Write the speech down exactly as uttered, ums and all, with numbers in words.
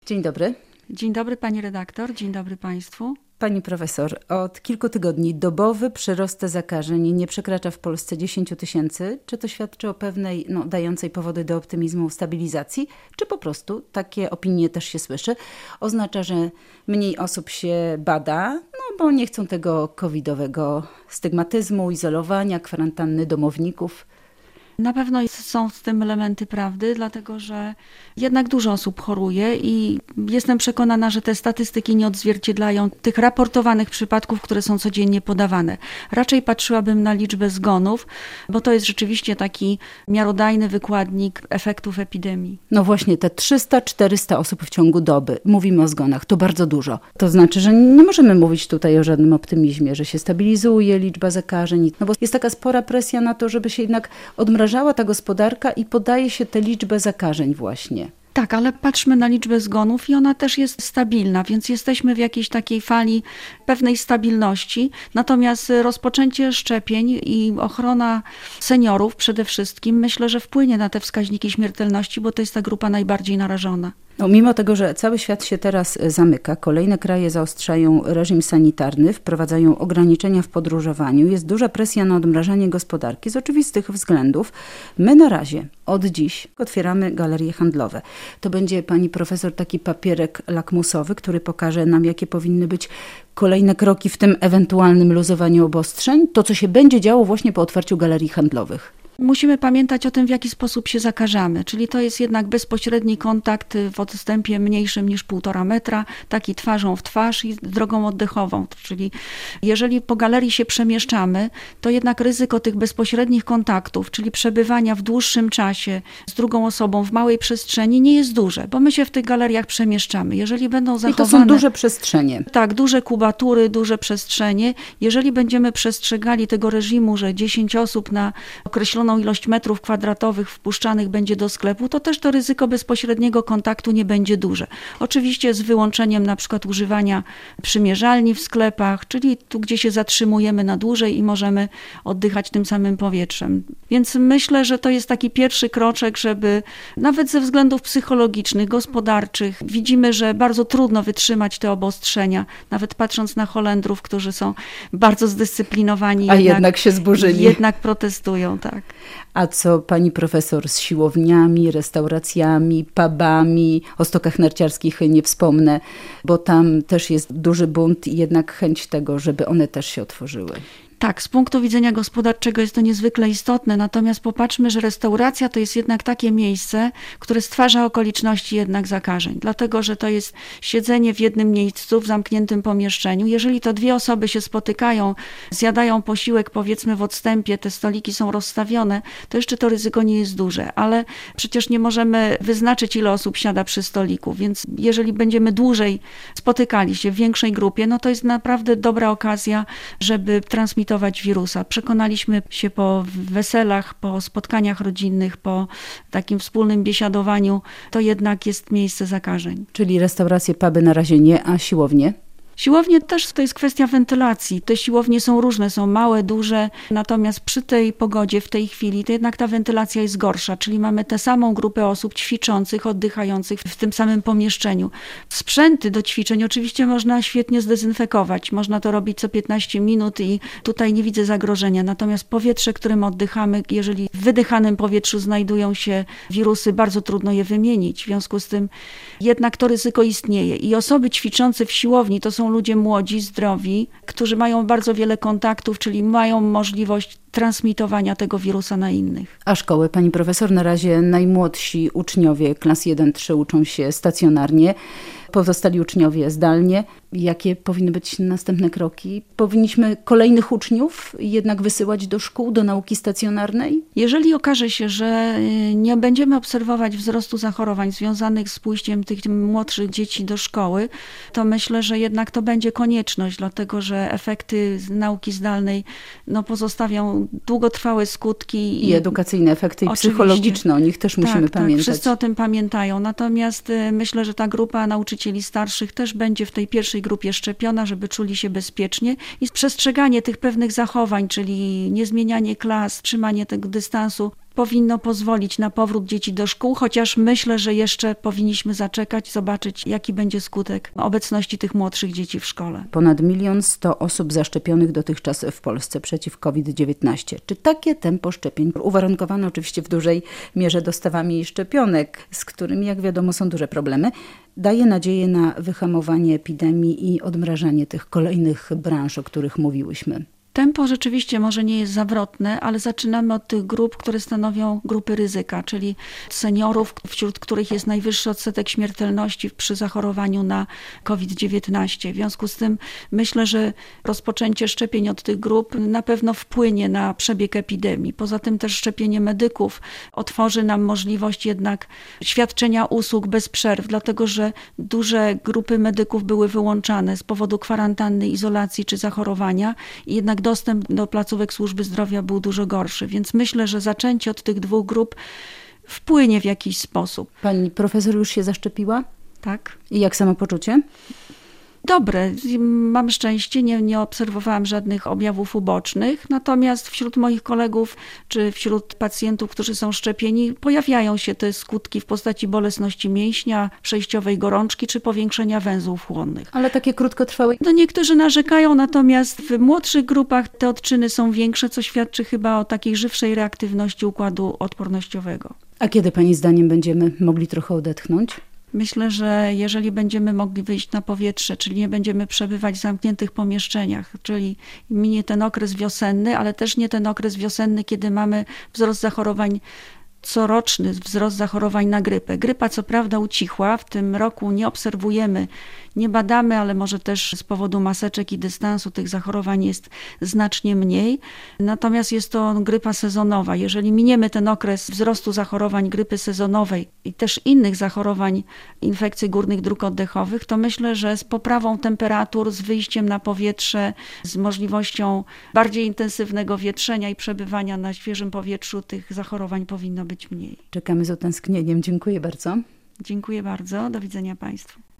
Dzień dobry. Dzień dobry pani redaktor, dzień dobry państwu. Pani profesor, od kilku tygodni dobowy przyrost zakażeń nie przekracza w Polsce dziesięć tysięcy. Czy to świadczy o pewnej, no, dającej powody do optymizmu stabilizacji, czy po prostu, takie opinie też się słyszy, oznacza, że mniej osób się bada, no bo nie chcą tego covidowego stygmatyzmu, izolowania, kwarantanny domowników? Na pewno są w tym elementy prawdy, dlatego że jednak dużo osób choruje i jestem przekonana, że te statystyki nie odzwierciedlają tych raportowanych przypadków, które są codziennie podawane. Raczej patrzyłabym na liczbę zgonów, bo to jest rzeczywiście taki miarodajny wykładnik efektów epidemii. No właśnie, te trzysta czterysta osób w ciągu doby, mówimy o zgonach, to bardzo dużo. To znaczy, że nie możemy mówić tutaj o żadnym optymizmie, że się stabilizuje liczba zakażeń, no bo jest taka spora presja na to, żeby się jednak odmrażała ta gospodarka i podaje się tę liczbę zakażeń właśnie. Tak, ale patrzmy na liczbę zgonów i ona też jest stabilna, więc jesteśmy w jakiejś takiej fali pewnej stabilności. Natomiast rozpoczęcie szczepień i ochrona seniorów przede wszystkim myślę, że wpłynie na te wskaźniki śmiertelności, bo to jest ta grupa najbardziej narażona. No, mimo tego, że cały świat się teraz zamyka, kolejne kraje zaostrzają reżim sanitarny, wprowadzają ograniczenia w podróżowaniu, jest duża presja na odmrażanie gospodarki z oczywistych względów. My na razie, od dziś, otwieramy galerie handlowe. To będzie, pani profesor, taki papierek lakmusowy, który pokaże nam, jakie powinny być kolejne kroki w tym ewentualnym luzowaniu obostrzeń, to co się będzie działo właśnie po otwarciu galerii handlowych. Musimy pamiętać o tym, w jaki sposób się zakażamy, czyli to jest jednak bezpośredni kontakt w odstępie mniejszym niż półtora metra, taki twarzą w twarz i drogą oddechową, czyli jeżeli po galerii się przemieszczamy, to jednak ryzyko tych bezpośrednich kontaktów, czyli przebywania w dłuższym czasie z drugą osobą w małej przestrzeni nie jest duże, bo my się w tych galeriach przemieszczamy. Jeżeli będą zachowane... I to są duże przestrzenie. Tak, duże kubatury, duże przestrzenie. Jeżeli będziemy przestrzegali tego reżimu, że dziesięć osób na określoną ilość metrów kwadratowych wpuszczanych będzie do sklepu, to też to ryzyko bezpośredniego kontaktu nie będzie duże. Oczywiście z wyłączeniem na przykład używania przymierzalni w sklepach, czyli tu, gdzie się zatrzymujemy na dłużej i możemy oddychać tym samym powietrzem. Więc myślę, że to jest taki pierwszy kroczek, żeby nawet ze względów psychologicznych, gospodarczych, widzimy, że bardzo trudno wytrzymać te obostrzenia, nawet patrząc na Holendrów, którzy są bardzo zdyscyplinowani. A jednak, jednak się zburzyli. Jednak protestują, tak. A co pani profesor z siłowniami, restauracjami, pubami, o stokach narciarskich nie wspomnę, bo tam też jest duży bunt i jednak chęć tego, żeby one też się otworzyły. Tak, z punktu widzenia gospodarczego jest to niezwykle istotne, natomiast popatrzmy, że restauracja to jest jednak takie miejsce, które stwarza okoliczności jednak zakażeń, dlatego że to jest siedzenie w jednym miejscu, w zamkniętym pomieszczeniu. Jeżeli to dwie osoby się spotykają, zjadają posiłek powiedzmy w odstępie, te stoliki są rozstawione, to jeszcze to ryzyko nie jest duże, ale przecież nie możemy wyznaczyć, ile osób siada przy stoliku, więc jeżeli będziemy dłużej spotykali się w większej grupie, no to jest naprawdę dobra okazja, żeby transmitować wirusa. Przekonaliśmy się po weselach, po spotkaniach rodzinnych, po takim wspólnym biesiadowaniu, to jednak jest miejsce zakażeń. Czyli restauracje, puby na razie nie, a siłownie? Siłownie też to jest kwestia wentylacji. Te siłownie są różne, są małe, duże, natomiast przy tej pogodzie w tej chwili to jednak ta wentylacja jest gorsza, czyli mamy tę samą grupę osób ćwiczących, oddychających w tym samym pomieszczeniu. Sprzęty do ćwiczeń oczywiście można świetnie zdezynfekować, można to robić co piętnaście minut i tutaj nie widzę zagrożenia, natomiast powietrze, którym oddychamy, jeżeli w wydychanym powietrzu znajdują się wirusy, bardzo trudno je wymienić, w związku z tym jednak to ryzyko istnieje i osoby ćwiczące w siłowni to są ludzie młodzi, zdrowi, którzy mają bardzo wiele kontaktów, czyli mają możliwość transmitowania tego wirusa na innych. A szkoły, pani profesor, na razie najmłodsi uczniowie klas jeden trzy uczą się stacjonarnie, pozostali uczniowie zdalnie. Jakie powinny być następne kroki? Powinniśmy kolejnych uczniów jednak wysyłać do szkół, do nauki stacjonarnej? Jeżeli okaże się, że nie będziemy obserwować wzrostu zachorowań związanych z pójściem tych młodszych dzieci do szkoły, to myślę, że jednak to będzie konieczność, dlatego że efekty nauki zdalnej no, pozostawią długotrwałe skutki. I edukacyjne efekty, i psychologiczne, o nich też tak, musimy tak, pamiętać. Wszyscy o tym pamiętają, natomiast myślę, że ta grupa nauczycieli starszych też będzie w tej pierwszej grupie szczepiona, żeby czuli się bezpiecznie i przestrzeganie tych pewnych zachowań, czyli niezmienianie klas, trzymanie tego dystansu, powinno pozwolić na powrót dzieci do szkół, chociaż myślę, że jeszcze powinniśmy zaczekać, zobaczyć, jaki będzie skutek obecności tych młodszych dzieci w szkole. Ponad milion sto osób zaszczepionych dotychczas w Polsce przeciw kowid dziewiętnaście. Czy takie tempo szczepień, uwarunkowane oczywiście w dużej mierze dostawami szczepionek, z którymi, jak wiadomo, są duże problemy, daje nadzieję na wyhamowanie epidemii i odmrażanie tych kolejnych branż, o których mówiłyśmy? Tempo rzeczywiście może nie jest zawrotne, ale zaczynamy od tych grup, które stanowią grupy ryzyka, czyli seniorów, wśród których jest najwyższy odsetek śmiertelności przy zachorowaniu na kowid dziewiętnaście. W związku z tym myślę, że rozpoczęcie szczepień od tych grup na pewno wpłynie na przebieg epidemii. Poza tym też szczepienie medyków otworzy nam możliwość jednak świadczenia usług bez przerw, dlatego że duże grupy medyków były wyłączane z powodu kwarantanny, izolacji czy zachorowania i jednak dostęp do placówek służby zdrowia był dużo gorszy, więc myślę, że zaczęcie od tych dwóch grup wpłynie w jakiś sposób. Pani profesor już się zaszczepiła? Tak. I jak samopoczucie? Dobre. Mam szczęście, nie, nie obserwowałam żadnych objawów ubocznych, natomiast wśród moich kolegów czy wśród pacjentów, którzy są szczepieni, pojawiają się te skutki w postaci bolesności mięśnia, przejściowej gorączki czy powiększenia węzłów chłonnych. Ale takie krótkotrwałe? No niektórzy narzekają, natomiast w młodszych grupach te odczyny są większe, co świadczy chyba o takiej żywszej reaktywności układu odpornościowego. A kiedy pani zdaniem będziemy mogli trochę odetchnąć? Myślę, że jeżeli będziemy mogli wyjść na powietrze, czyli nie będziemy przebywać w zamkniętych pomieszczeniach, czyli minie ten okres wiosenny, ale też nie ten okres wiosenny, kiedy mamy wzrost zachorowań coroczny, wzrost zachorowań na grypę. Grypa co prawda ucichła, w tym roku nie obserwujemy, nie badamy, ale może też z powodu maseczek i dystansu tych zachorowań jest znacznie mniej. Natomiast jest to grypa sezonowa. Jeżeli miniemy ten okres wzrostu zachorowań grypy sezonowej i też innych zachorowań infekcji górnych dróg oddechowych, to myślę, że z poprawą temperatur, z wyjściem na powietrze, z możliwością bardziej intensywnego wietrzenia i przebywania na świeżym powietrzu tych zachorowań powinno być mniej. Czekamy z utęsknieniem. Dziękuję bardzo. Dziękuję bardzo. Do widzenia Państwu.